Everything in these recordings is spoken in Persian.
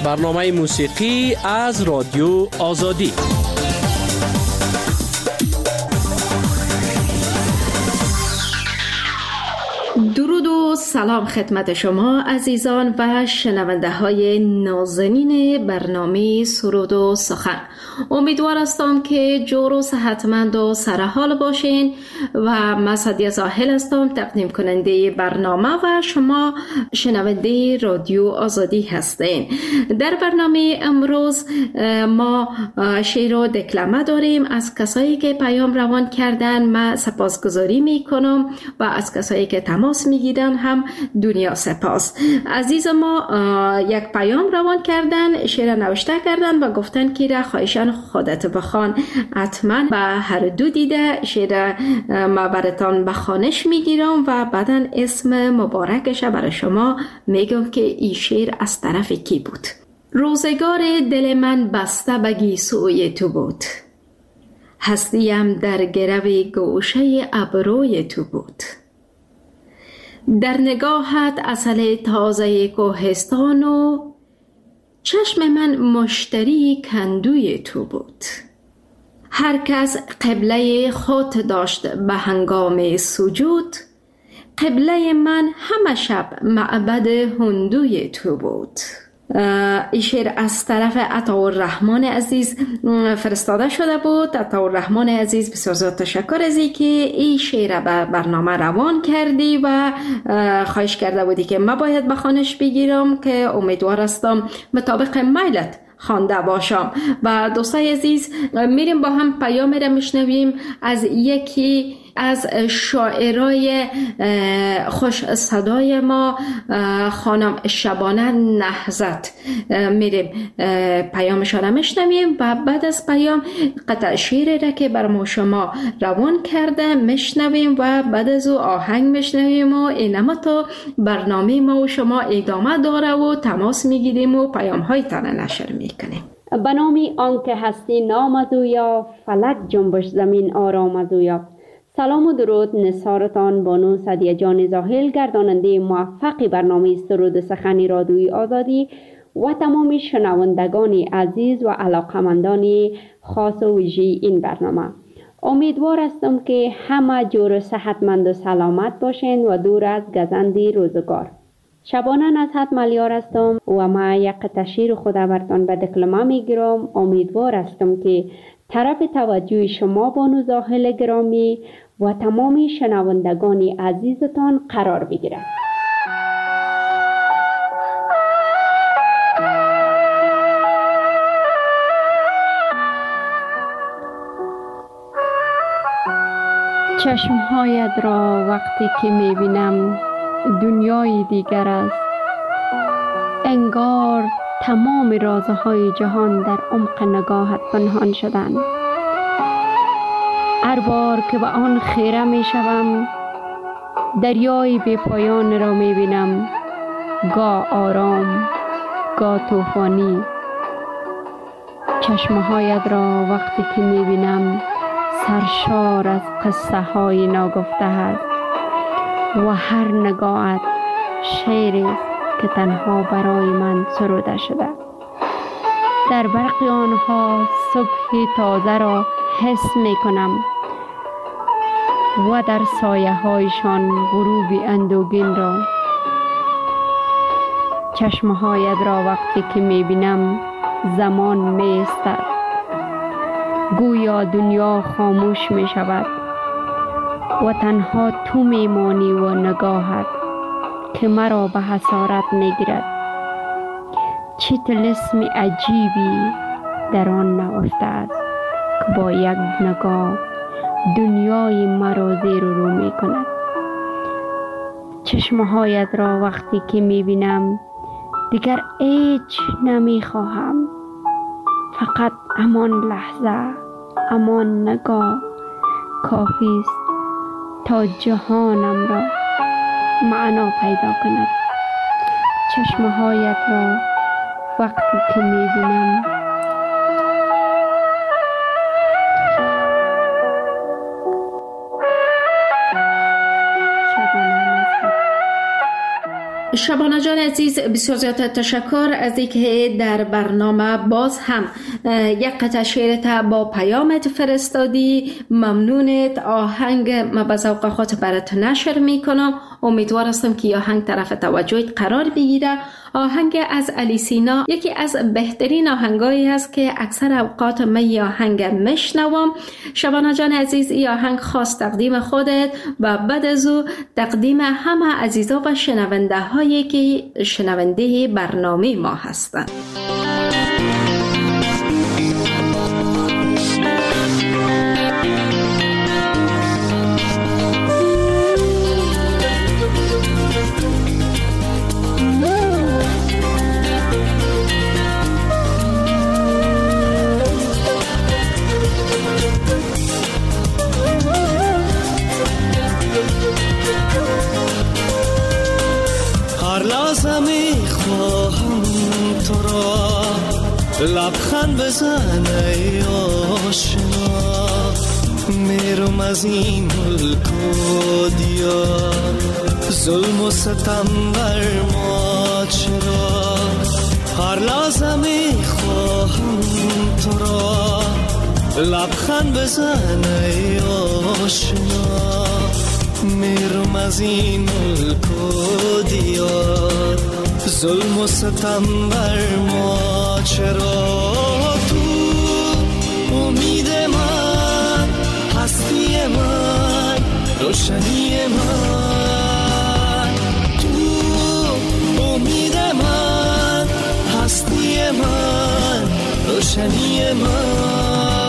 برنامه موسیقی از رادیو آزادی. درود و سلام خدمت شما عزیزان و شنونده های نازنین برنامه سرود و سخن. امیدوار هستم که جور و صحتمند و سرحال باشین و من سعدیه زاهل هستم، تقدیم کننده برنامه و شما شنونده رادیو آزادی هستین. در برنامه امروز ما شعر و دکلمه داریم از کسایی که پیام روان کردن. من سپاسگزاری میکنم و از کسایی که تماس میگیرن هم دنیا سپاس. عزیز ما یک پیام روان کردن، شعر نوشته کردن و گفتن که را خواهشان خودت بخوان. حتما به هر دو دیده شعر ما براتان بخوانش میگیرم و بعدا اسم مبارکش برای شما میگم که این شعر از طرف کی بود. روزگار دل من بسته به گیسوی تو بود، هستیم در گرو گوشه ابروی تو بود. در نگاهت عسل تازه کوهستان و چشم من مشتری کندوی تو بود. هر کس قبله خود داشت به هنگام سجود، قبله من همه شب معبد هندوی تو بود. این شعر از طرف عطاالرحمن عزیز فرستاده شده بود. عطاالرحمن عزیز بسیار زیاد تشکر از این که این شعر به برنامه روان کردی و خواهش کرده بودی که من باید بخوانش بگیرم که امیدوار هستم مطابق میلت خوانده باشم. و دوستای عزیز میریم با هم پیام را میشنویم از یکی از شاعرای خوش صدای ما، خانم شبانه نهضت. میریم پیامشان را میشنویم و بعد از پیام قطع شعر را که بر ما شما روان کرده میشنویم و بعد از او آهنگ میشنویم و اینما تا برنامه ما و شما ادامه داره و تماس میگیریم و پیام های تان نشر میکنیم. به نام آنکه هستی نام از اویا، فلک جنبش زمین آرام از اویا. سلام و درود نثارتان بانو سعدیه جان زاهل، گرداننده موفق برنامه سرود سخن رادیوی آزادی و تمام شنوندگان عزیز و علاقمندان خاص و ویژه این برنامه. امیدوار هستم که همه جور صحتمند و سلامت باشین و دور از گزند روزگار. شبانه نصحت ملیار هستم و ما یک تشیر خود برتان به دکلمه میگیرم. امیدوار هستم که طرف توجه شما بانو زاهل گرامی و تمام شنوندگان عزیزتان قرار بگیرد. چشمهایت را وقتی که میبینم دنیای دیگر است. انگار تمام رازهای جهان در عمق نگاهت پنهان شدند. هر بار که به آن خیره می شوم دریای بی پایان را می بینم، گاه آرام گاه طوفانی. چشمهایت را وقتی که می بینم سرشار از قصه های ناگفته است و هر نگاهت شعری که تنها برای من سروده شده. در برق آنها صبح تازه را حس می کنم و در سایه هایشان غروب اندوگین را. چشمهایت را وقتی که می بینم زمان می استد، گویا دنیا خاموش می شود و تنها تو می مانی و نگاهت که مرا به حسارت می گیرد. چه طلسم عجیبی در آن نهفته است که با یک نگاه دنیای مرا زیر و رو می کند. چشمهایت را وقتی که می بینم دیگر هیچ نمی خواهم، فقط همان لحظه، همان نگاه کافی است تا جهانم را معنا پیدا کند. چشمهایت را وقتی که می بینم شبانه جان عزیز، بسیار زیاد تشکر از اینکه در برنامه باز هم یک قطعه شعرت با پیامت فرستادی. ممنونت. آهنگ ما به ذوق خود برات نشر میکنم. امیدوار هستم که آهنگ طرف توجهت قرار بگیره. آهنگ از علی سینا یکی از بهترین آهنگایی است که اکثر اوقات من آهنگ میشنوم. شبانه جان عزیز، این آهنگ خاص تقدیم خودت و بعد از او تقدیم همه عزیزا و شنونده هایی که شنونده برنامه ما هستند. لبخند بزن ای آشنا، میرم از این ملک و دیار، ظلم و ستم بر ما چرا؟ هر لحظه میخواهم تو را، لبخند بزن ای آشنا، میرم از این ملک و دیار، ظلم و ستم بر ما چرا؟ تو امید من، هستی من، روشنی من، تو امید من، هستی من، روشنی من.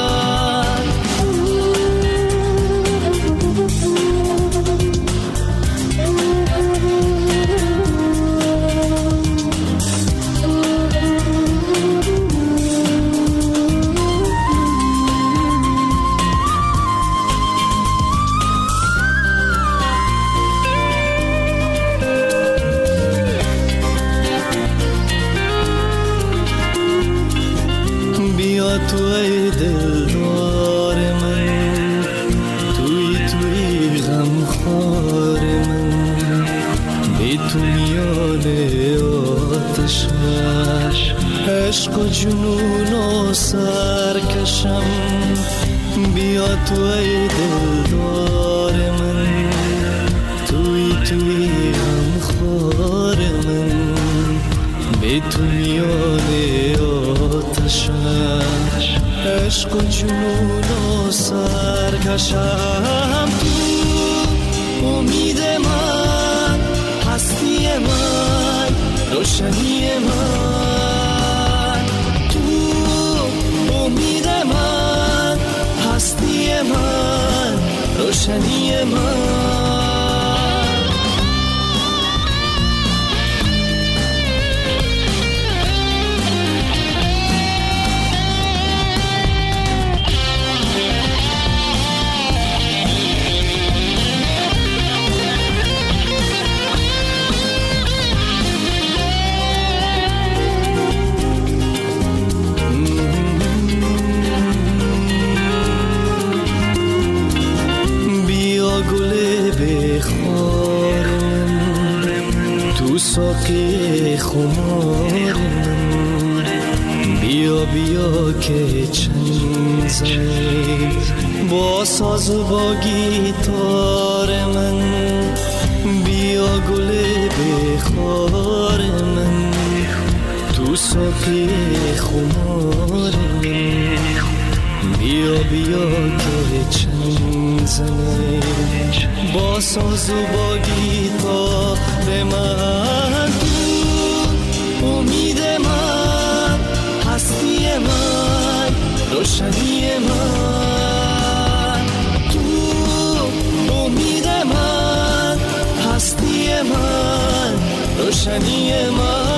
تو ای دلدار من، توی غمخوار من، بی تو میان آتش عشق و جنون و سرکشم. بیا تو ای دلدار من، توی غمخوار من، بی تو میان آتش عشق و جنون و سرکشم. تو امید من، هستی من، روشنی من، تو امید من، هستی من، روشنی من. ساقی خمار من، بیا بیا که چنگ زنی با ساز و با گیتار من، بیا گل بخار من، تو ساقی خمار من، بیا بیا که چنگ زنی با ساز و با گیتار من. تو امید من، هستی من، روشنی من، تو امید من، هستی من، روشنی من.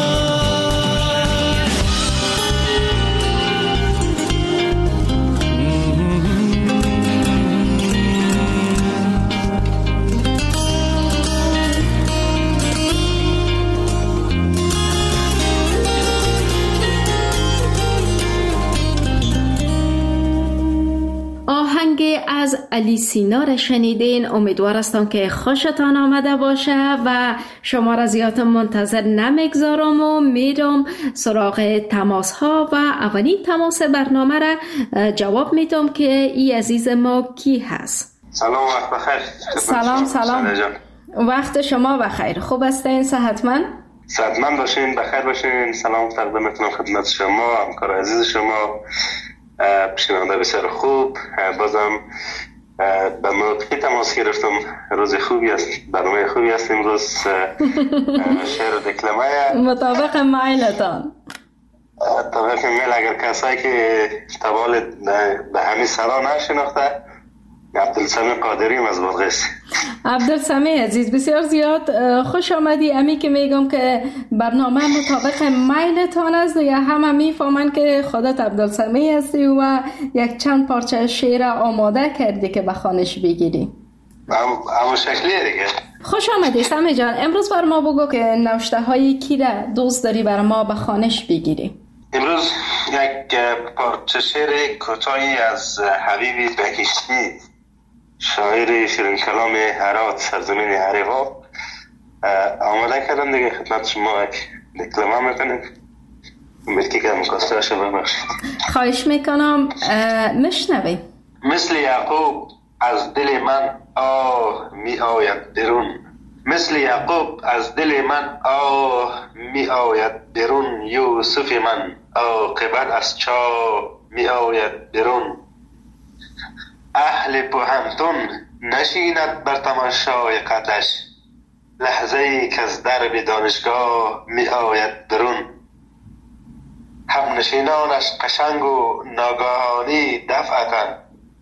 آهنگ از علی سینا را شنیدین. امیدوار هستم که خوشتان آمده باشه و شما را زیاد منتظر نمیگذارم و میرم سراغ تماس ها و اولین تماس برنامه را جواب میدم که ای عزیز ما کی هست. سلام، وقت بخیر. سلام. وقت شما بخیر. خوب هستین؟ صحتمند باشین، بخیر باشین. سلام تقدیم میکنم خدمت شما، همکار عزیز شما، شنونده بسیار خوب. بازم به موقعی تماس گرفتم. روز خوبی است، برنامه خوبی است امروز. شعر و دکلمه مطابق میلتان. طبق میل. اگر کسایی که تبال به همین سرا نشناخته، عبدالسمی قادری از بادغیس. عبدالسمی عزیز، بسیار زیاد خوش آمدی. امی که میگم که برنامه مطابق میلتان است یا همه میفهمن که خودت عبدالسمی هستی و یک چند پارچه شعر آماده کردی که به خوانش بگیری. همون شکلیه دیگه. خوش آمدی سمی جان. امروز بر ما بگو که نوشته های کی را دوست داری بر ما به خوانش بگیری؟ امروز یک پارچه شعر کوتاهی از حبیبی بهشتی، شاعر شیرین کلام هرات، سرزمین هریوا، آماده کردم دیگه. خدمت شما یک دکلمه میکنیم. ملکی که مکاسته شما ببخشید. خواهش میکنم مشنوی. مثل یعقوب از دل من آه می آید برون، مثل یعقوب از دل من آه می آید برون، یوسف من عاقبت از چاه می آید برون. اهل بوهمتون نشیند بر تماشای قدش، لحظه ای که از درب دانشگاه می آید برون. هم نشینانش قشنگ و ناگهانی دفعتن،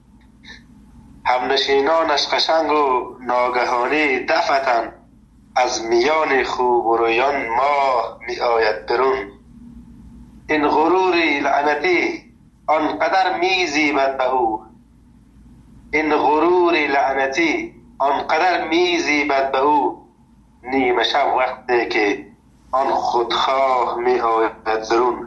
هم نشینانش قشنگ و ناگهانی دفعتن، از میان خوب و رویان ماه می آید برون. این غروری لعنتی آنقدر می زیبد به او، این غرور لعنتی آنقدر میزیبد به او، نیمه شب وقتی که آن خودخواه می آید درون.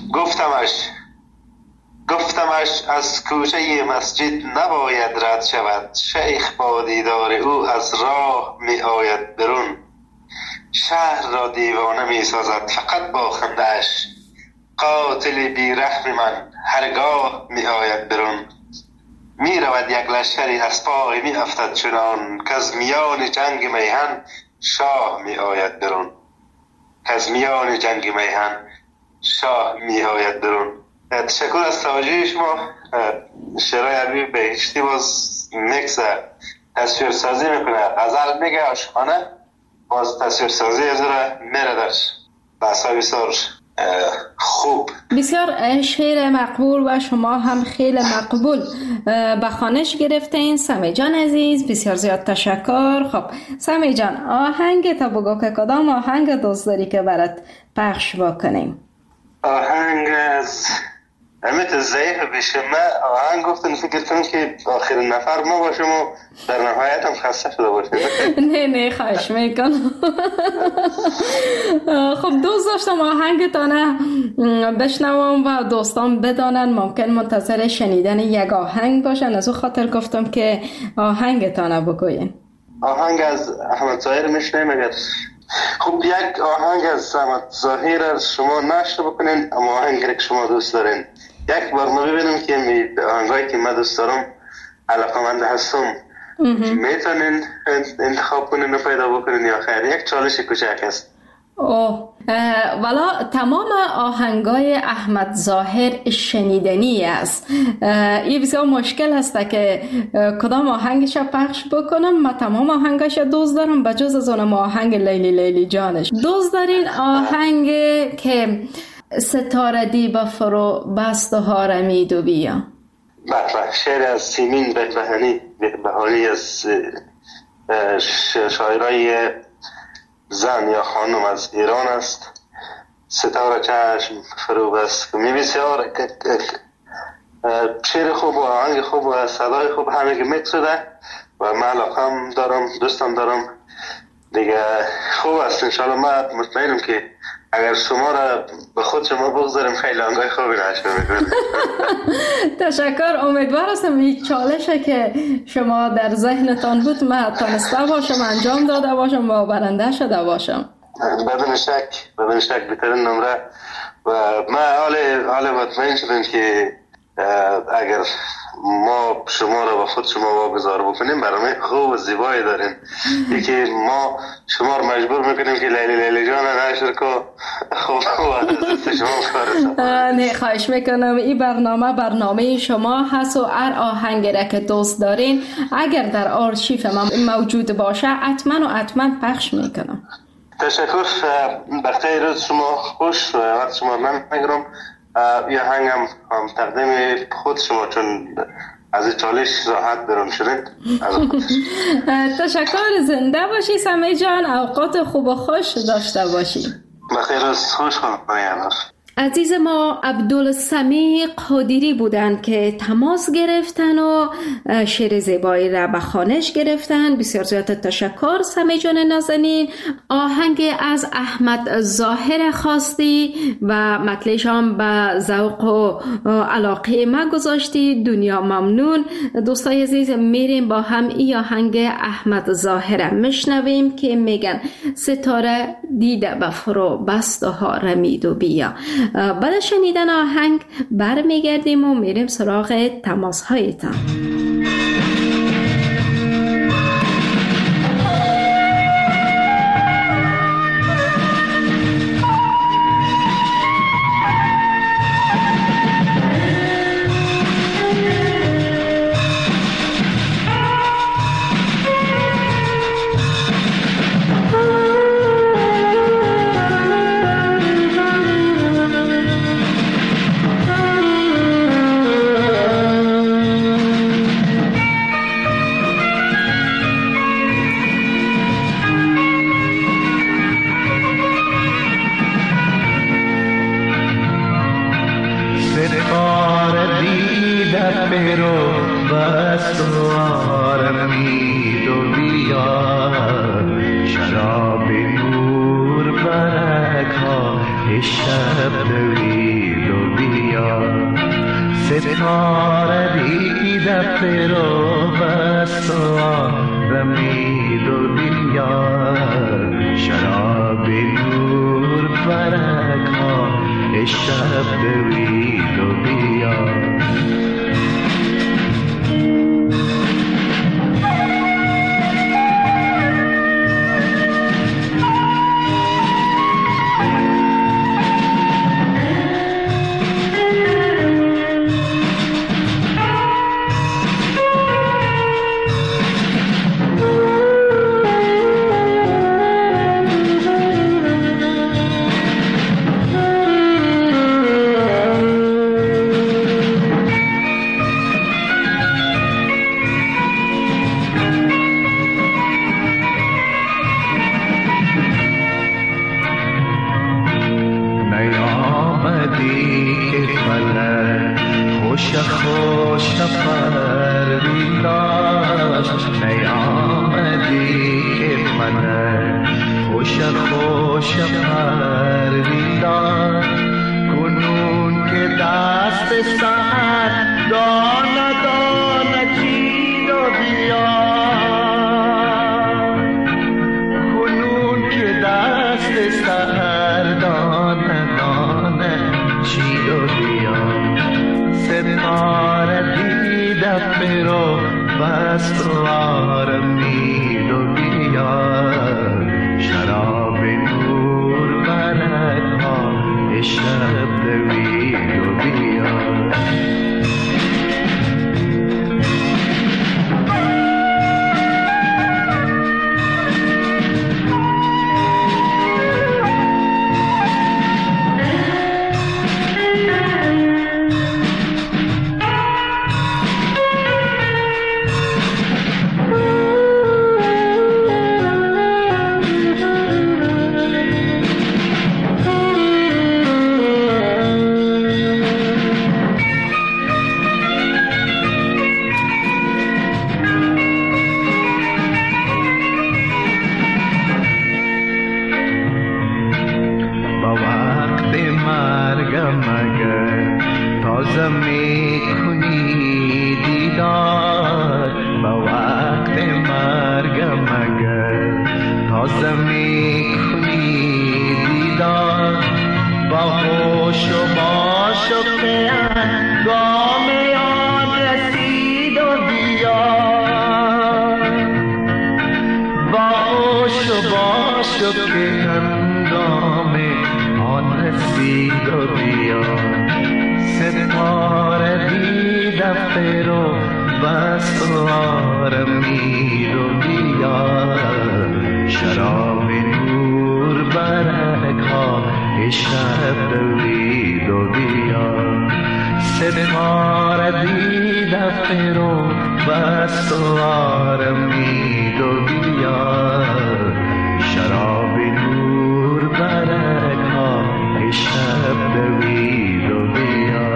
گفتمش از کوچه مسجد نباید رد شود، شیخ با دیدار او از راه می آید برون. شهر را دیوانه می سازد فقط با خنده‌اش، قاتل بی رحم من هرگاه می آید برون. می رود یک لشکری از پای می افتد چنان، که از میان جنگ میهن شاه می آید برون، که از میان جنگ میهن شاه می آید برون. تشکر از توجه شما. شعرهای عربی بهشتی باز میکس تصویر سازی میکنه، غزل میگه، عاشقانه، باز تصویر سازی از را میره درش. بحثا بسیار خوب، بسیار شعر مقبول و شما هم خیلی مقبول به خوانش گرفتین. سمی جان عزیز بسیار زیاد تشکر. خب سمی جان، آهنگ تا بگو که کدام آهنگ دوست داری که برات پخش بکنیم؟ آهنگ از امیت ضعیف بشه. من آهنگ گفتن فکر کنم که آخرین نفر ما باشم و در نهایت هم خسته شده باشم. نه خواهش میکنم. خب دوست داشتم آهنگتانه بشنوم و دوستان بدانن ممکن منتظر شنیدن یک آهنگ باشن، از او خاطر گفتم که آهنگتانه بگوین. آهنگ از احمد ظاهر میشنیم. اگر خب یک آهنگ از احمد ظاهر از شما نشته بکنین، اما آهنگی که شما دوست دارین یک بار ما ببینیم که آهنگایی که من دوست دارم علاقمند هستم میتونین انتخاب کنین و پیدا بکنین یا خیر؟ یک چالش کوچک است. والا تمام آهنگای احمد ظاهر شنیدنی است. این بسیار مشکل است که کدام آهنگش پخش بکنم. من تمام آهنگش دوست دارم بجز از اونم آهنگ لیلی لیلی جانش. دوست دارین آهنگ که ستاره دیبا فرو بست و هارمید و بیا؟ بله، شعر از سیمین بهانی از شاعرای زن یا خانم از ایران است. ستاره چشم فرو بست می بسیار شعر خوب و آهنگ خوب و صدای خوب همه که میکس شده و من علاقم دارم، دوستم دارم دیگه. خوب است انشاءالله. من مطمئنم که اگر شما را به خود شما بگذاریم خیلی آنگاه خوبی نشون میکنیم. تشکر. امیدوار هستم این چالشه که شما در ذهنتان بود من تانسته باشم انجام داده باشم و برنده شده باشم. بدون شک بهترین نمره و من حال مطمئن شدم که اگر ما شما را با خود شما واگذار بکنیم برنامه خوب و زیبایی دارین. یکی ما شما را مجبور میکنیم که لیلی جان نشر کو خوب شما نه خواهش میکنم. این برنامه شما هست و هر آهنگی را که دوست دارین اگر در آرشیف ما موجود باشه حتما پخش میکنم. تشکر. بخیر روز شما خوش و وقت شما من میگرم. یه هنگم تقدیم خود شما چون از این چالش راحت برون شدید. تشکر. زنده باشی سمی جان. اوقات خوب و خوش داشته باشی. بخیر روز خوش خواهد. عزیز ما عبدالسمیع قادری بودند که تماس گرفتن و شعر زیبایی را به خوانش گرفتن. بسیار زیاد تشکر سمیع جان نازنین. آهنگ از احمد ظاهر خواستی و مطلعش هم به ذوق و علاقه ما گذاشتی. دنیا ممنون. دوستای عزیز میریم با هم این آهنگ احمد ظاهر میشنویم که میگن ستاره دیده به فرو بست و ها رمید و بیا. بعد شنیدن آهنگ برمیگردیم و میریم سراغ تماس هایتان. آن رسید و بیا ستاره دید افر و بست و آرمید و بیا شراب نور برک ها شب دوید و بیا ستاره دید افر و بست و آرمید و بیا شراب نور برک ها شب دوید و بیا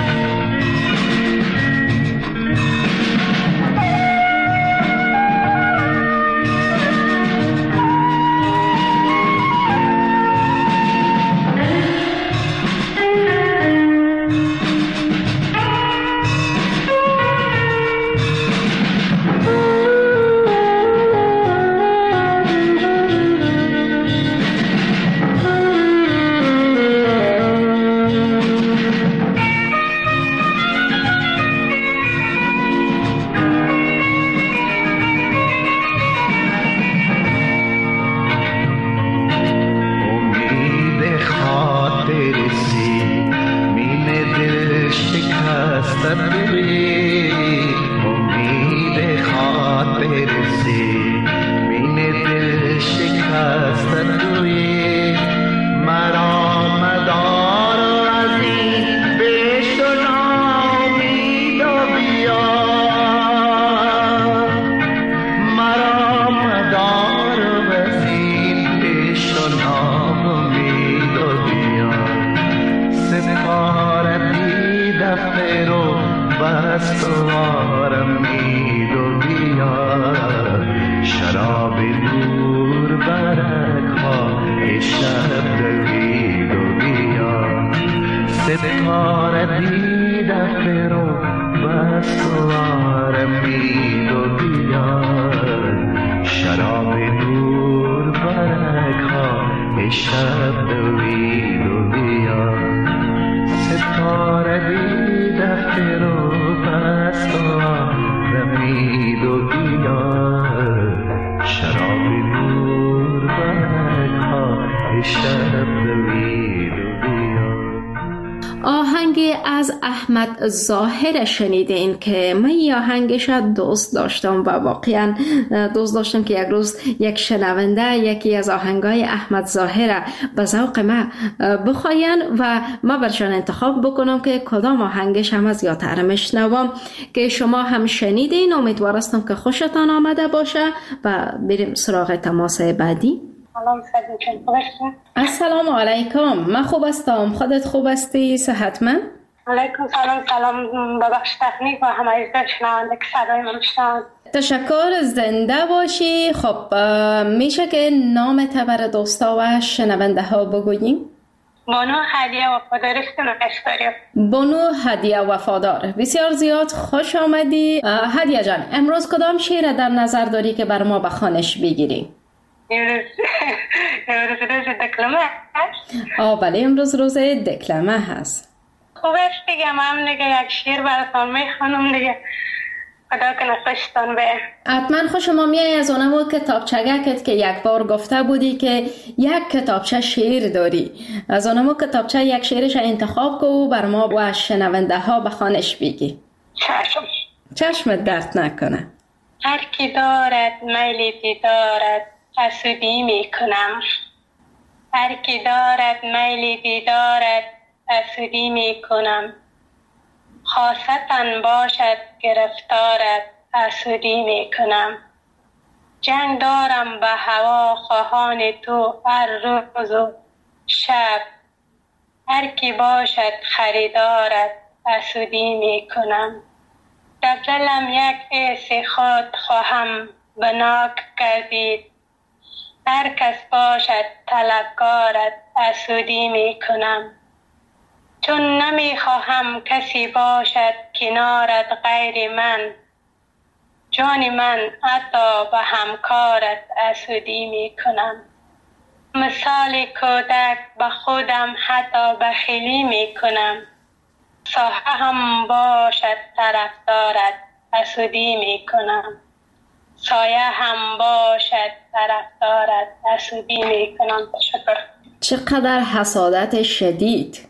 آهنگ از احمد ظاهر شنیدین که من این آهنگش دوست داشتم و واقعا دوست داشتم که یک روز یک شنونده یکی از آهنگای احمد ظاهر به ذوق من بخواین و من برشان انتخاب بکنم که کدام آهنگش هم از یادتر میشنوم که شما هم شنیدین. امیدوارم که خوشتان آمده باشه و بریم سراغ تماس بعدی. السلام علیکم. من خوب هستم، خودت خوب هستی؟ صحتمند؟ علیکم سلام. ببخش تکنیک و همه شنونده که صدای من میشنوند. تشکر، زنده باشی. خب میشه که نام تبر دوستا و شنونده ها بگوییم؟ بانو هدیه وفادار است. بانو هدیه وفادار، بسیار زیاد خوش آمدی. هدیه جان، امروز کدام شعر در نظر داری که بر ما به خوانش بگیری؟ امروز روز دکلمه هست؟ بله، امروز روز دکلمه هست. خوب است دیگه، من دیگه یک شعر براتون میخوانم دیگه، خدا کنه خوشتان به. حتما خوشم میای از اونمو کتابچگکت که یک بار گفته بودی که یک کتابچه شعر داری، از اونمو کتابچه یک شعرش انتخاب کو بر ما و شنونده ها به خوانش بگی. چشم. چشمت درد نکنه. هر کی دارد میل دیدارت حسودی میکنم، هر کی دارد میل دیدارت حسودی میکنم، خاصتاً باشد گرفتارت حسودی میکنم، جنگ دارم به هوا خواهان تو هر روز و شب، هر کی باشد خریدارت حسودی میکنم، در دلم یک حس خود خواهم بناک کردید، هر کس باشد طلبکارت حسودی میکنم، چون نمیخواهم کسی باشد کنارت غیر من، جان من حتی به همکارت حسودی میکنم، مثال کودک به خودم حتی بخیلی میکنم، ساحه هم باشد طرفدارت حسودی میکنم، سایه هم باشد طرفدارت حسودی میکنم. تشکر. چقدر حسادت شدید.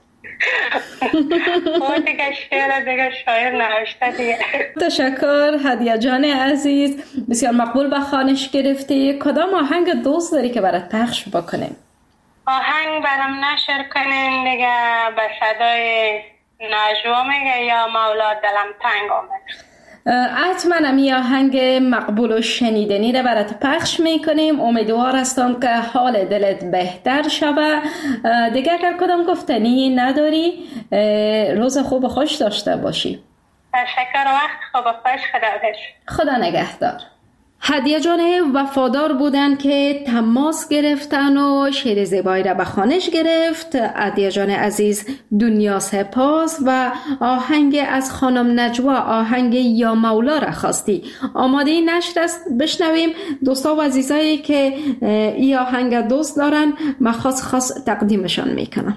دیگه شعر دیگه شاعر نوشته دیگه. تشکر هدیه جان عزیز، بسیار مقبول به خوانش گرفتی. کدام آهنگ دوست داری که برات پخش بکنیم؟ آهنگ برام نشر کنین دیگه، به صدای نجوا میگه یا مولا دلم تنگ آمد. حتما می آهنگ مقبول و شنیدنی را برات پخش میکنیم. امیدوار هستم که حال دلت بهتر شوه. دیگه اگر کدام گفتنی نداری، روز خوب و خوش داشته باشی. تشکر، وقت خوب و خوش. خدا نگهدار. هدیه جان وفادار بودن که تماس گرفتن و شعر زیبایی را به خوانش گرفت. هدیه جان عزیز دنیا سپاس و آهنگ از خانم نجوا، آهنگ یا مولا را خواستی. آماده نشر است، بشنویم. دوستا و عزیزایی که این آهنگ دوست دارن من خاص تقدیمشان میکنم.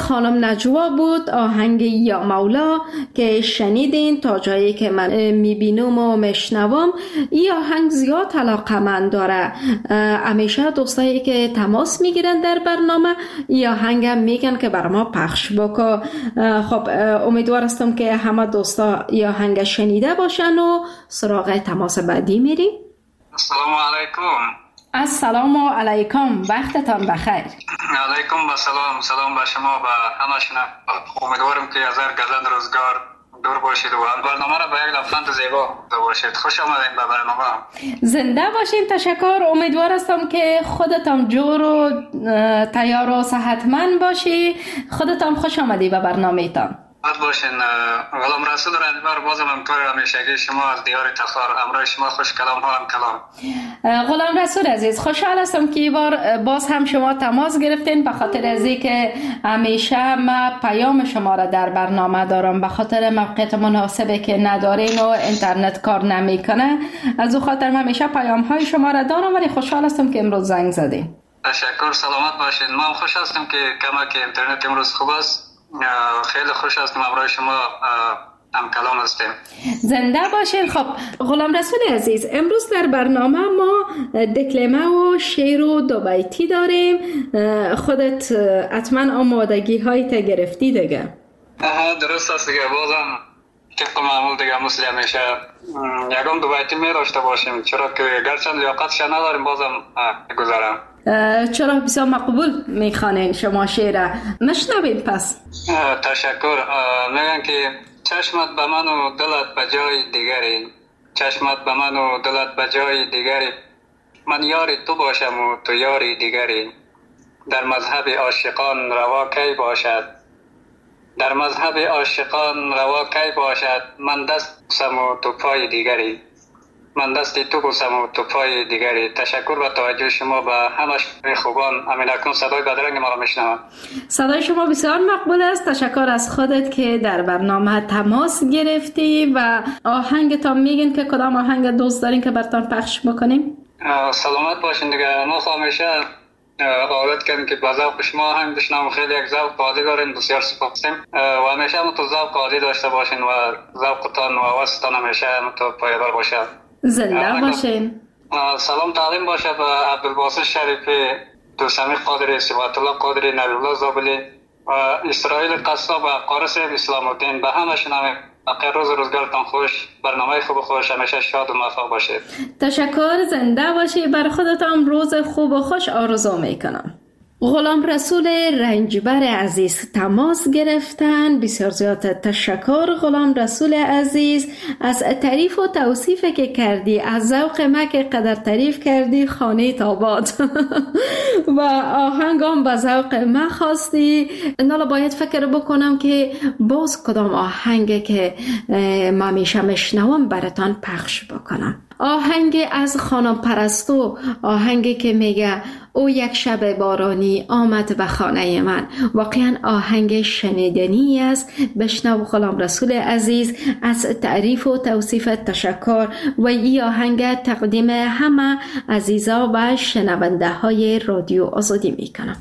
خانم نجوا بود، آهنگ یا مولا که شنیدین. تا جایی که من میبینم و میشنوم این آهنگ زیاد علاقمند داره. همیشه دوستایی که تماس میگیرن در برنامه این آهنگ هم میگن که بر ما پخش بکن. خب امیدوار هستم که همه دوستا این آهنگ شنیده باشن و سراغ تماس بعدی میریم. السلام علیکم. السلام علیکم، وقتتان بخیر. علیکم و سلام به شما و همه شما. امیدوارم که از هر گزند روزگار دور باشید و برنامه را به یک لبخند زیبا باشید. خوش آمدید به برنامه. زنده باشین. تشکر. امیدوار هستم که خودتان جور و تیار و صحتمند باشی. خودتان خوش آمدی به برنامه تان. باشین. غلام رسول رنجبر بازم همکار همیشگی شما از دیار تخار. همراه شما خوش کلام ها هم کلام. غلام رسول عزیز، خوشحال هستم که این بار باز هم شما تماس گرفتین، به خاطر ازی که همیشه ما پیام شما را در برنامه دارم. به خاطر موقعیت مناسبی که ندارین و اینترنت کار نمیکنه، از او خاطر همیشه پیام های شما را دارم، ولی خوشحال هستم که امروز زنگ زدین. تشکر. سلامت باشین. ما خوش هستم که کمک اینترنت امروز خوب است. خیلی خوش هستم همراه شما هم کلام هستیم. زنده باشین. خب غلام رسول عزیز، امروز در برنامه ما دکلمه و شعر و دو بیتی داریم. خودت حتما آمادگی هایت گرفتی دیگه؟ درست است دیگه. بازم طبق معمول دیگه مثل همیشه یکم دو بیتی می داشته باشیم، چرا که گرچند لیاقتش نداریم بازم گذارم. چرا بسیار مقبول میخوانین شما شعر. مشنویم پس. تشکر. میگن که چشمت به من و دلت به جای دیگری، چشمت به من و دلت به جای دیگری، من یاری تو باشم و تو یاری دیگری، در مذهب عاشقان روا کی باشد، در مذهب عاشقان روا کی باشد، من دست بوسم و تو پای دیگری، من دستی تو بوسم و تو پای دیگری. تشکر به توجه شما به همه خوبان. امین اکنون صدای بدرنگ ما را میشنوم. صدای شما بسیار مقبول است. تشکر از خودت که در برنامه تماس گرفتی و آهنگتان میگین که کدام آهنگ دوست دارین که براتون پخش بکنیم؟ سلامت باشین دیگه. ما همیشه عادت کردیم که با ذوق شما هم بشنویم. خیلی یک ذوق عالی دارین. بسیار سپاسیم و همیشه هم تو ذوق عالی داشته باشین و ذوقتان و حواستان همیشه هم تو پایدار باشه. زنده باشین. سلام تعلیم باشه به عبدالباسط شریفی، دوسمی قادری، صفات الله قادری، نبی الله زابلی و اسرائیل قصاب و قارس اسلام الدین. به همه شنویم. بقیه روز روزگارتان خوش، برنامه خوب خوش، همیشه شاد و موفق باشید. تشکر. زنده باشید. بر خودتان روز خوب و خوش آرزو میکنم. غلام رسول رنجبر عزیز تماس گرفتن. بسیار زیاد تشکر غلام رسول عزیز از تعریف و توصیف که کردی، از ذوق ما که قدر تعریف کردی خانه تاباد و آهنگام به ذوق ما خواستی. نالا باید فکر بکنم که باز کدام آهنگ که ما همیشه میشنوم براتان پخش بکنم. آهنگ از خانم پرستو، آهنگی که میگه او یک شب بارانی آمد به خانه من. واقعا آهنگ شنیدنی است. بشنو غلام رسول عزیز. از تعریف و توصیف تشکر و این آهنگ تقدیم همه عزیزا و شنونده های رادیو آزادی میکنم.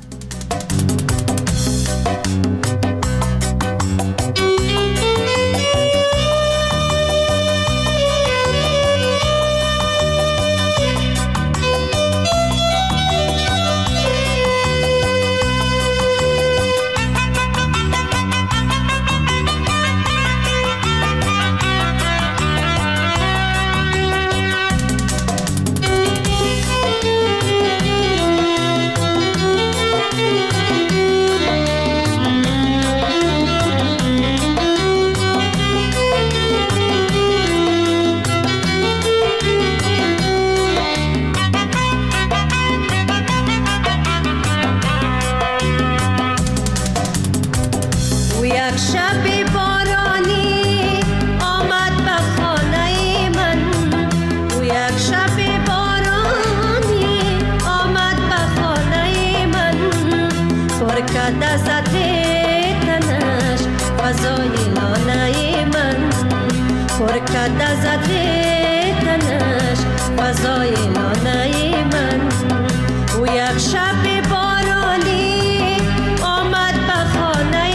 شب بارانی آمد به خانه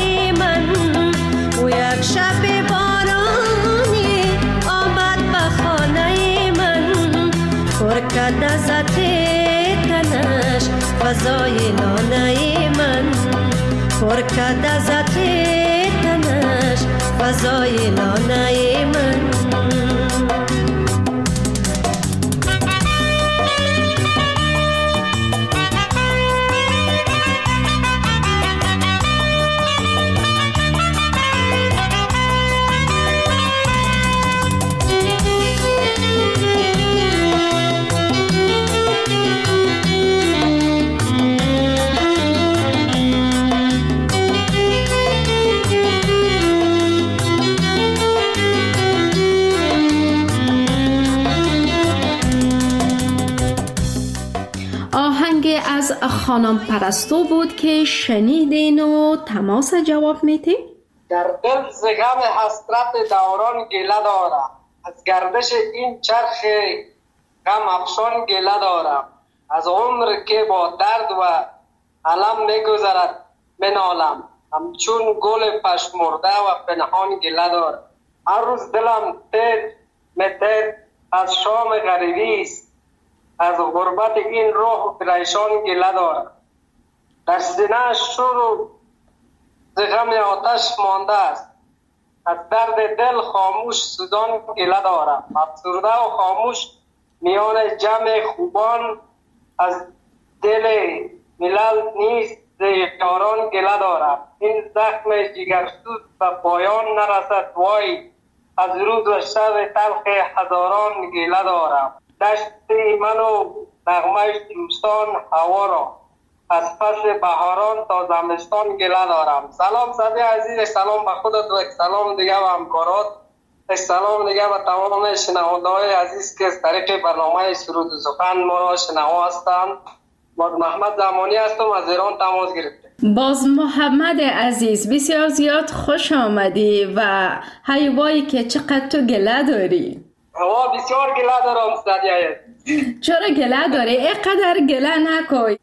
فضای لانه من پر کرد از عطر تنش فضای لانه من. از خانم پرستو بود که شنیدین و تماس جواب میتین؟ در دل ز غم حسرت دوران گله دارم، از گردش این چرخ غم افشان گله دارم، از عمر که با درد و علم میگذرد منالم، همچون گل پشمرده و پنهان گله دارم. هر روز دلم تیر از شام غریبی است، از غربت این روح پریشان گله دارم. در سینه شور ز غم آتش مانده است، از درد دل خاموش سوزان گله دارم. افسرده و خاموش میان جمع خوبان، از دل ملل نیست ز یاران گله دارم. این زخم جگرسوز به پایان نرسد وای، از روز و شب تلخ هزاران گله دارم. دشت من و نغمه دوستان هوا را، از فصل بهاران تا زمستان گله دارم. سلام صدی عزیز، سلام به خودت و سلام دیگه به همکارات، سلام دیگه به تمام شنونده‌های عزیز که از طریق برنامه سرود و سخن ما را شنوا هستند. محمد زمانی هستم، از ایران تماس گرفتم. باز محمد عزیز بسیار زیاد خوش آمدی و هیوایی که چقدر تو گله داری. هوا بسیار گله دارم صدیه. چرا گله داری؟ اینقدر گله نکن.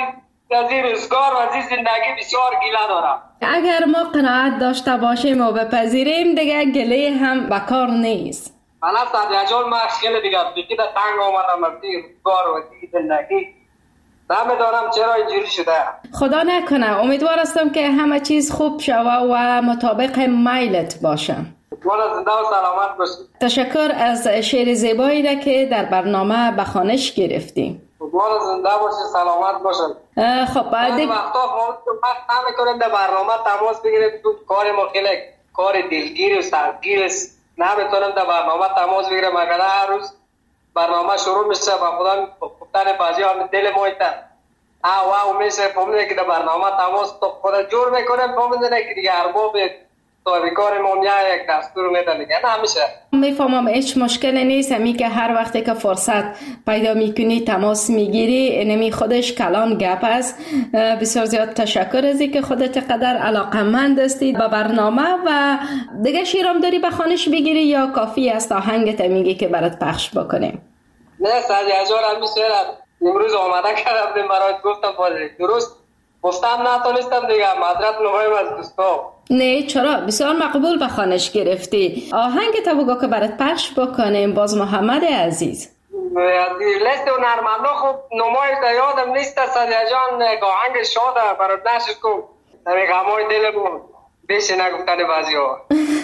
از این روزگار و از این زندگی بسیار گله دارم. اگر ما قناعت داشته باشیم و بپذیریم دیگه گله هم بکار نیست. من صدیه جان من خیلی دیگه بیکی در تنگ آمدم از این روزگار و از این زندگی. نمیدانم چرا اینجوری شده. خدا نکنه، امیدوار هستم که همه چیز خوب شوه و مطابق میلت باشه. والا زنده و سلامت باشی. تشکر از شعر زیبایی را که در برنامه به خوانش گرفتیم. والا زنده باشی، سلامت باشن. خب بعد وقتا ما نمی‌کنیم در برنامه تماس بگیریم، تو کار ما خیلی کار دلگیر و سختگیر است، نمیتونم در برنامه تماس بگیرم. اگر هر روز برنامه شروع میشه با خدا گفتن بازی هم دل ما ایت واو میشه، فهمیدن که در برنامه تماس تو خدا جور میکنم، فهمیدن که دیگه ارباب کار ما یک دستور میدن دیگه نمیشه. میفهمم هیچ مشکلی نیست، همین که هر وقتی که فرصت پیدا میکنی تماس میگیری، نمی خودش کلان گپ است. بسیار زیاد تشکر از اینکه خودت قدر علاقمند هستی به برنامه. و دیگه شیرام داری به خوانش بگیری یا کافی است آهنگت میگی که برات پخش بکنیم؟ نه صدی هزار هم شعر امروز آماده کردم برات گفتم درست گفتم نتونستم دیگه، معذرت میخوایم از دوستا. نه چرا، بسیار مقبول به خوانش گرفتی. آهنگ تا بگو که برات پخش بکنیم. باز محمد عزیز لیست و نرمنده خوب نمایش در یادم نیست صدیه جان، آهنگ شاده برات نشد کن در غمای دلمون بیش نگفتن بعضی ها.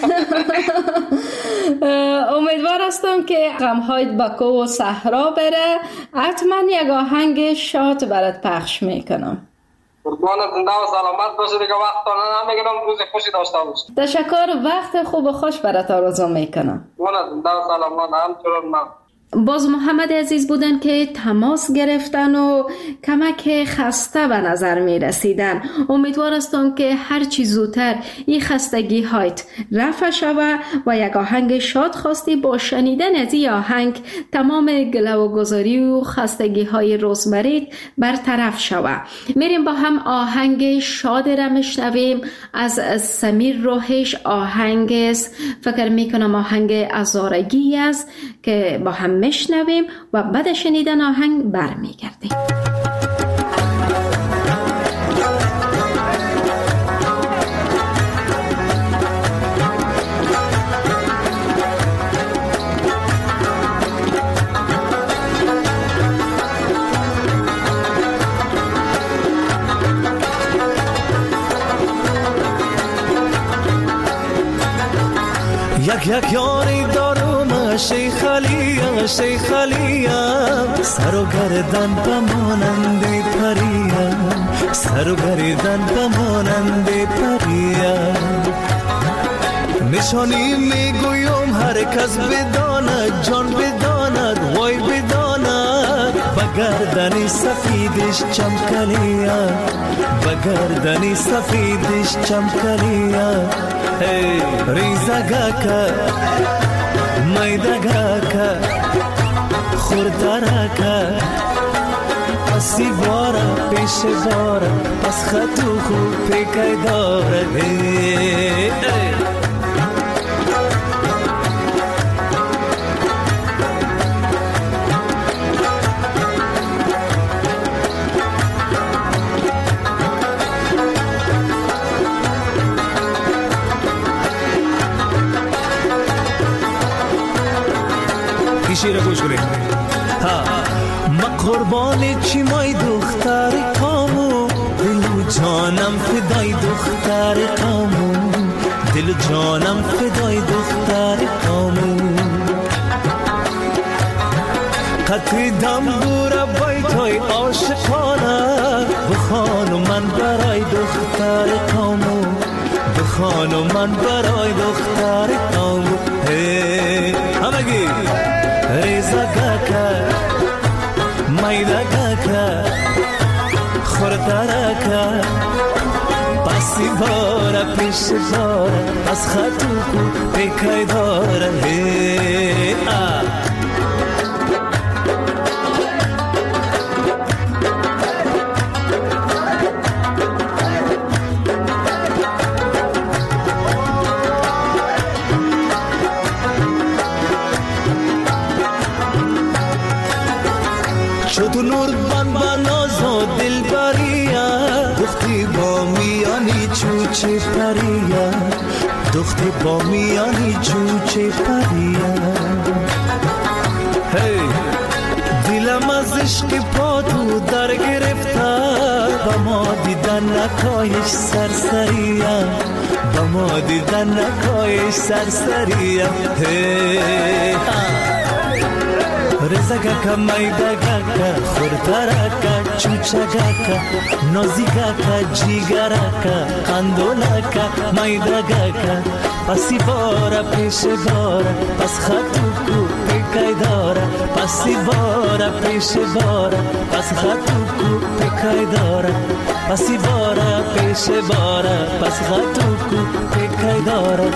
امیدوار هستم که غمهایت با کو و صحرا بره. حتما یک آهنگ شاد برات پخش میکنم. قربان زنده و سلامت باشه دیگه، وقت نمیگیرم، روز خوشی داشته باشه. تشکر، وقت خوب و خوش برات آرزو میکنم. قربان زنده و سلامت. همچنان من. باز محمد عزیز بودن که تماس گرفتن و کمک خسته به نظر می رسیدن. امیدوار هستم که هر چی زودتر این خستگی هایت رفع شوه و یک آهنگ شاد خواستی با شنیدن از این آهنگ تمام گله و گذاری و خستگی های روزمره برطرف شوه. میریم با هم آهنگ شاد را میشنویم از سمیر روحش. آهنگ است، فکر میکنم آهنگ ازارگی است که با هم میشنویم و بعد شنیدن آهنگ برمیگردیم. یک یاری دارم شیخ علیم سر و گردن بمانند پریم سر و گردن بمانند پریم نشانی میگویم هر کس بداند جان بداند وای بداند بگردنی سفیدش چمکنیم بگردنی سفیدش چمکنیم ریزگاکا میدگاکا خوردرکا پسی بارا پیش بارا پس خطو خوب پیکای داره شیر گوش کنید ما قربان چی مای دختر کامو دل و جانم فدای دختر کامو دل و جانم فدای دختر کامو قطعی دم دور بیتای عاشقانه بخانو من برای دختر کامو بخانو من برای دختر کامو همگی ریزگاکا میدگاکا خوردرکا پسی بارا پیش بارا از خطو کو پیکای داره تو نور بان بانازو دل بریا دختی با میانی چوچه پریا دختی با میانی چوچه پریا دلم از عشق پا تو در گرفته با ما دیدن نکایش سرسریا با ما دیدن نکایش سرسریا رزگاکا میدگاکا خوردرکا چوچگاکا نازیگاکا جیگراکا قندولاکا میدگاکا پسی بارا پیش بارا پس خطو کو پیکای دارا پسی بارا پیش بارا پس خطو کو پیکای دارا پسی بارا پیش بارا پس خطو کو پیکای دارا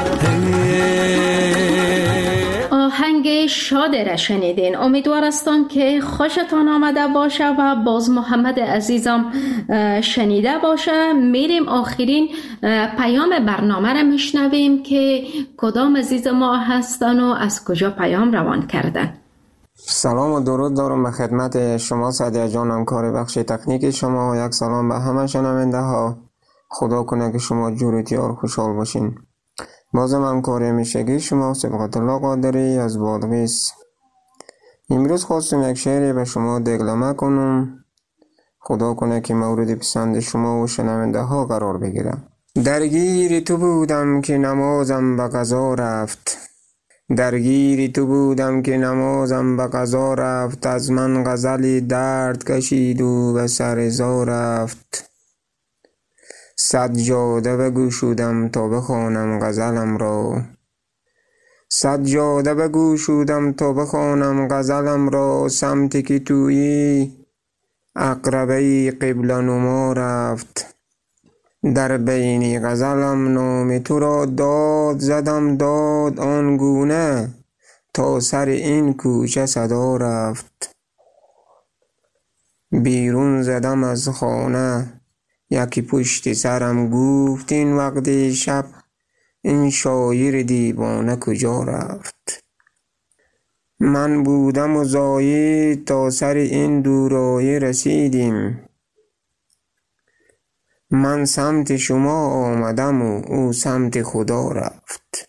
آهنگ شاد را شنیدین. امیدوار هستم که خوشتان آمده باشه و باز محمد عزیزم شنیده باشه. میریم آخرین پیام برنامه را میشنویم که کدام عزیز ما هستن و از کجا پیام روان کردن. سلام و درود دارم به خدمت شما سعدیه جان، همکار بخش تکنیک شما. یک سلام به همه شنونده ها. خدا کنه که شما جور و تیار خوشحال باشین. بازم همکار همیشگی شما سبقت الله قادری از بادغیس. امروز خواستم یک شعری به شما دگلمه کنم. خدا کنه که مورد پسند شما و شنونده ها قرار بگیره. درگیر تو بودم که نمازم به قضا رفت، درگیر تو بودم که نمازم به قضا رفت، از من غزلی درد کشید و به سر زا رفت. سجاده بگشودم تا بخوانم غزلم را، سجاده بگشودم تا بخوانم غزلم را، سمتی که تویی عقربه قبله نما رفت. در بین غزلم نام تو را داد زدم داد آنگونه تا سر این کوچه صدا رفت. بیرون زدم از خانه یکی پشت سرم گفت این وقت شب این شاعر دیوانه کجا رفت. من بودم و زاید تا سر این دورایی رسیدیم، من سمت شما آمدم و او سمت خدا رفت.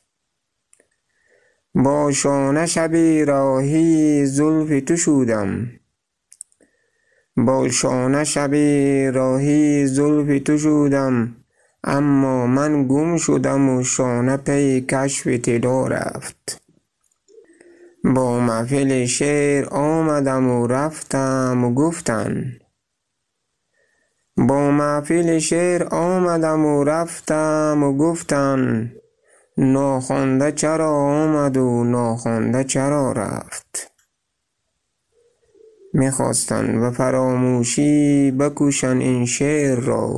با شانه شب راهی زلف تو شدم، با شانه شب راهی زلف تو شدم، اما من گم شدم و شانه پی کشف طلا رفت. با محفل شعر آمدم و رفتم و گفتن، با محفل شعر آمدم و رفتم و گفتن، ناخوانده چرا آمد و ناخوانده چرا رفت. میخواستن و فراموشی بکشن این شعر را،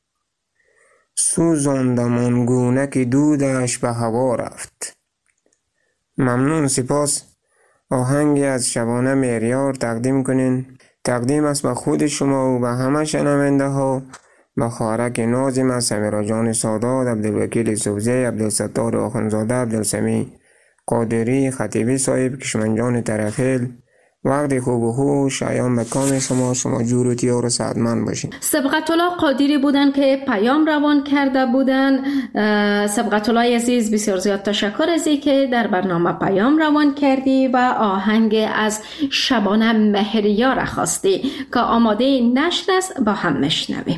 سوزاندم آنگونه که دودش به هوا رفت. ممنون، سپاس. آهنگی از شبانه مهریار تقدیم کنین. تقدیم است به خود شما و به همه شنونده ها، به خواهرک نازم، سمیرا جان سادات، عبدالوکیل سوزی، عبدالستار آخوندزاده، عبدالسمیع قادری، خطیبی صاحب، کشمنجان طرفیل. وقتی خوب و خوش ایام به کام شما جور و تیار و سعدمند باشین. سبقت الله قادری بودن که پیام روان کرده بودن. سبقت الله عزیز، بسیار زیاد تشکر از این که در برنامه پیام روان کردی و آهنگ از شبانه مهریار خواستی که آماده نشر است، با هم میشنویم.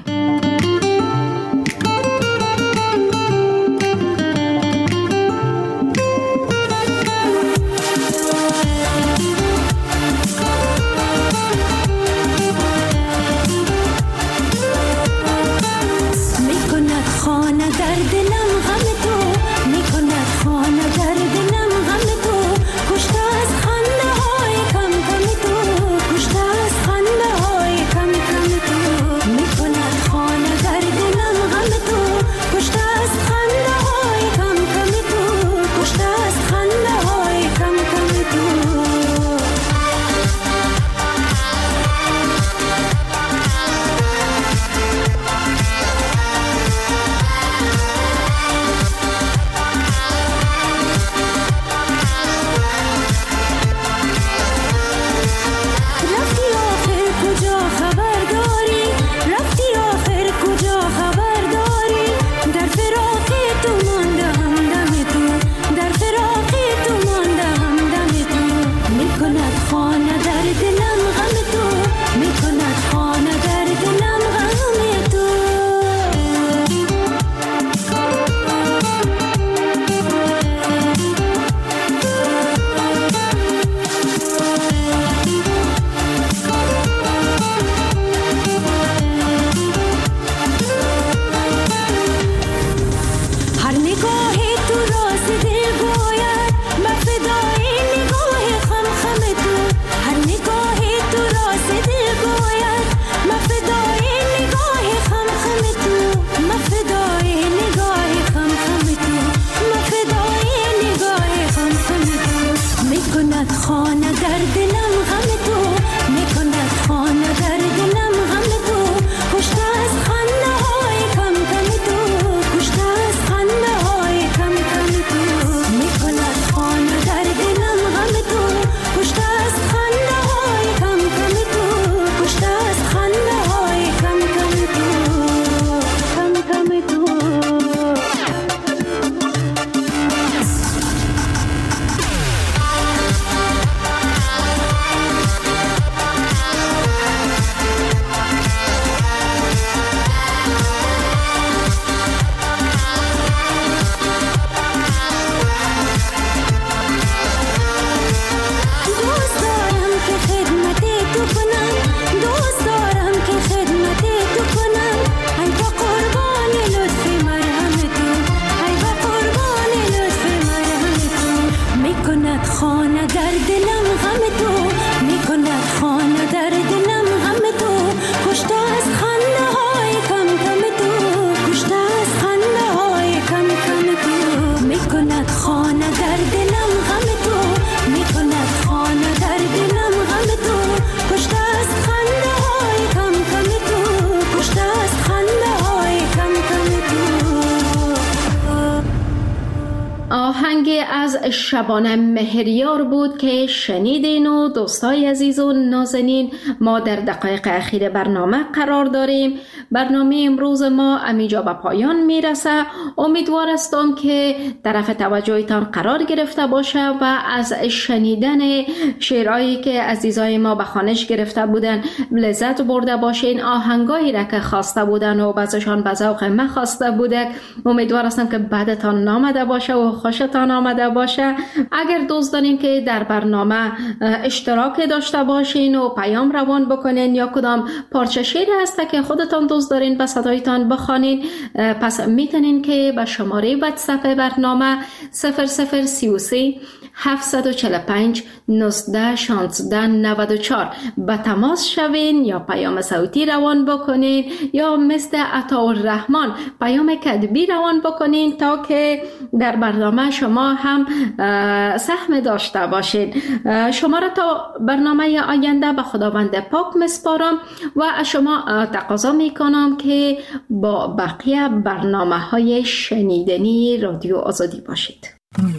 آهنگ از شبانه مهریار بود که شنیدین و دوستای عزیز و نازنین، ما در دقایق اخیر برنامه قرار داریم. برنامه امروز ما امیجا به پایان میرسه. امیدوار هستم که طرف توجهتان قرار گرفته باشه و از شنیدن شعرهایی که عزیزای ما به خوانش گرفته بودن لذت برده باشین. آهنگایی را که خواسته بودن و بعضشان به ذوق من خواسته بوده، امیدوار هستم که بعدتان نامده باشه و خوشتان آمده باشه. اگر دوست دارین که در برنامه اشتراک داشته باشین و پیام روان بکنین یا کدام پارچه شعر هست که خودتان دوست دارین به صدایتان بخوانین، پس میتونین که به شماره واتساپ برنامه 0033 745 19 16 94 به تماس شوین یا پیام صوتی روان بکنین یا مثل عطاالرحمن پیام کتبی روان بکنین تا که در برنامه شما هم سهم داشته باشین. شما را تا برنامه آینده به خداوند پاک مسپارم و از شما تقاضا میکنم که با بقیه برنامه های شنیدنی رادیو آزادی باشید.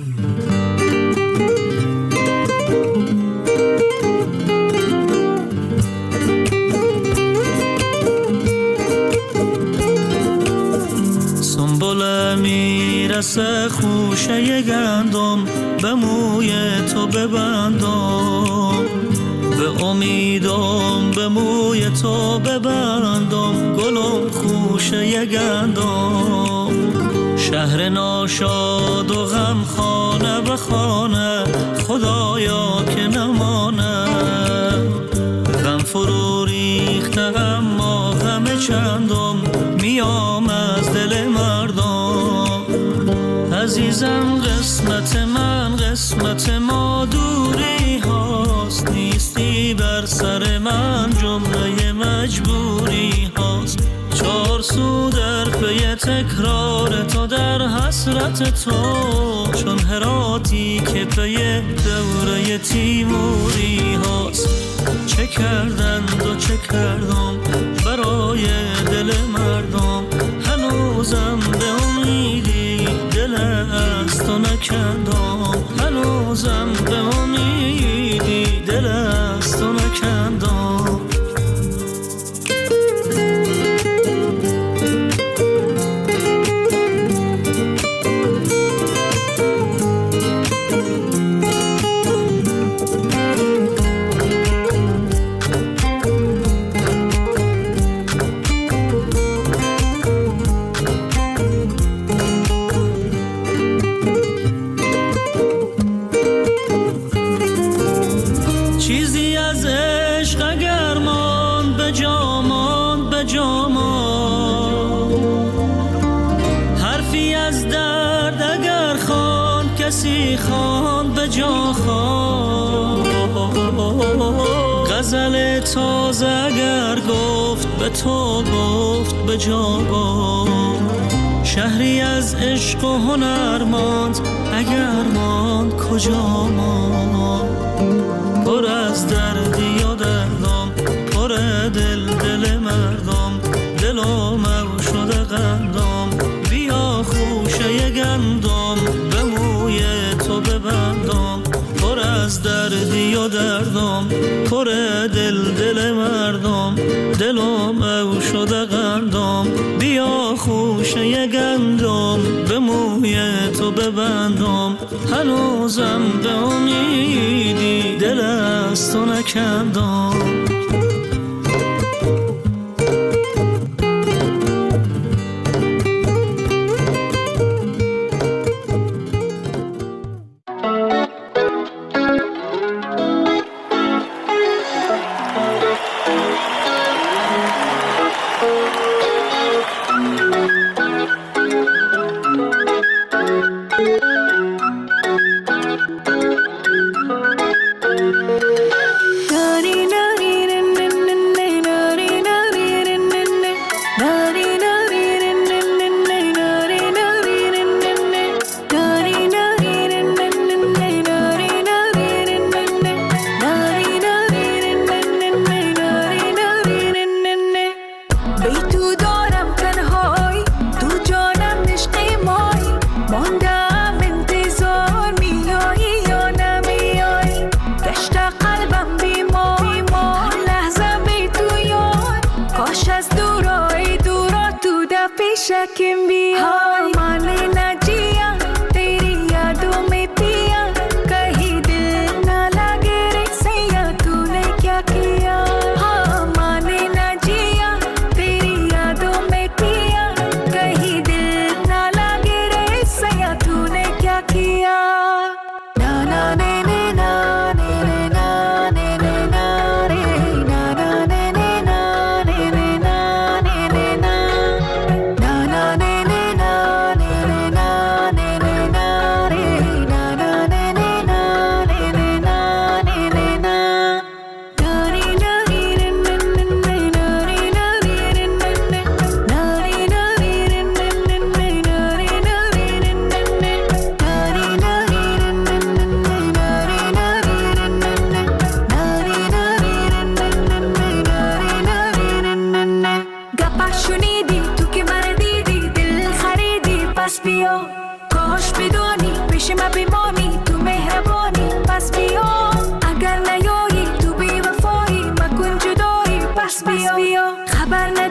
سنبله میرسه خوشه گندم، به موی تو ببندم، به امیدم به موی تو ببندم، گلم خوشه گندم. شهر ناشاد و غم خانه به خانه، خدایا که نمانه. غم فرو ریخته اما غم چندم، میام از دل مردم. عزیزم قسمت من قسمت ما دوری هاست، نیستی بر سر من جمله مجبوری هاست. چار سو در پی تکرار تو در حسرت تو، چون هراتی که پی دوره تیموری هاست. چه کردند و چه کردم برای دل مردم، هنوزم به امیدی دل از تو نکندم، هنوزم به امیدی دل از تو نکندم. غزل تازه اگر گفت به تو گفت به جا گفت. شهری از عشق و هنر ماند اگر ماند کجا ماند. پر از دردی و دردم، پر دل مردم، دلم او شده قندم. بیا خوشه گندم به موی تو ببندم، پر از دردی و دردم، پر دل مردم، دلم او شده قندم. بیا خوشه گندم به موی تو ببندم، هنوزم به امیدی دل از تو نکندم. Nani nani शकीम बिया माने ना जिया तेरी यादों में पिया कहीं दिल ना लगे रे सैया तूने क्या किया हाँ माने ना जिया तेरी यादों में पिया कहीं दिल ना लगे रे सैया तूने क्या किया ना ना ने ने ना ने ने ना ने ने ना रे ना ना ने ने ना ने ने ना ने ने ना ना ना ने ने ना ने ने ना ने ने ना रे ना ना ने ने ना ने ने ना ने ने ना नारी नारी रे ने ने नारी नारी रे ने ने नारी नारी रे ने ने नारी नारी रे ने ने नारी नारी रे ने ने नारी नारी रे ने ने नारी नारी रे ने ने नारी नारी रे ने ने गप्पा شنیدی تو که من دیدی دل خریدی پس بیا کاش بدونی پیش من بمانی تو مهربانی پس بیا اگر نیایی تو بی وفایی مکن جدایی پس بیا خبر